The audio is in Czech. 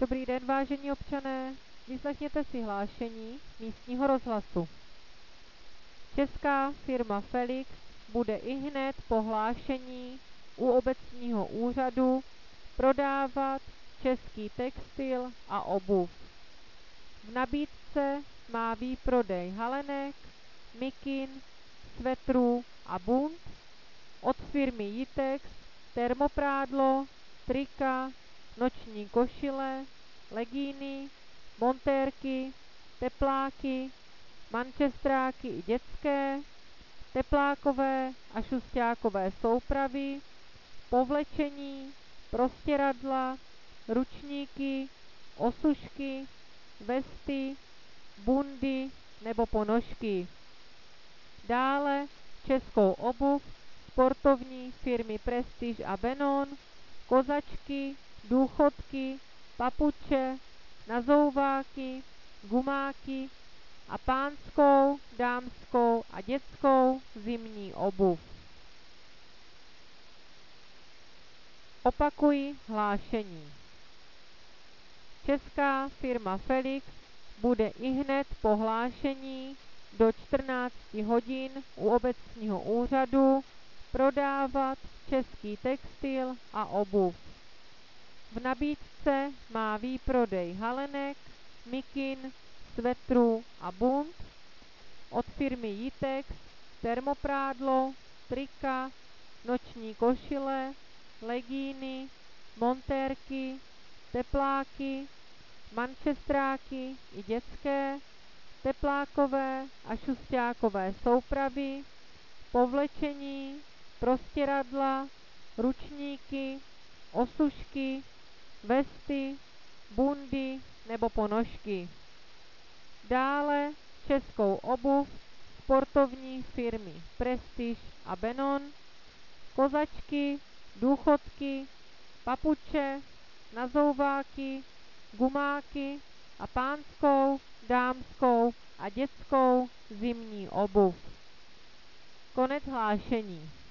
Dobrý den, vážení občané, vyslechněte si hlášení místního rozhlasu. Česká firma Felix bude ihned po hlášení u obecního úřadu prodávat český textil a obuv. V nabídce má výprodej halenek, mikin, svetrů a bund od firmy Jitex, termoprádlo, trika, noční košile, legíny, montérky, tepláky, mančestráky i dětské, teplákové a šusťákové soupravy, povlečení, prostěradla, ručníky, osušky, vesty, bundy nebo ponožky. Dále českou obuv sportovní firmy Prestige a Benon, kozačky, důchodky, papuče, nazouváky, gumáky a pánskou, dámskou a dětskou zimní obuv. Opakuji hlášení. Česká firma Felix bude ihned po hlášení do 14 hodin u obecního úřadu prodávat český textil a obuv. V nabídce má výprodej halenek, mikin, svetrů a bund od firmy Jitex, termoprádlo, trika, noční košile, legíny, montérky, tepláky, mančestráky i dětské, teplákové a šusťákové soupravy, povlečení, prostěradla, ručníky, osušky, vesty, bundy nebo ponožky. Dále českou obuv sportovní firmy Prestige a Benon, kozačky, důchodky, papuče, nazouváky, gumáky a pánskou, dámskou a dětskou zimní obuv. Konec hlášení.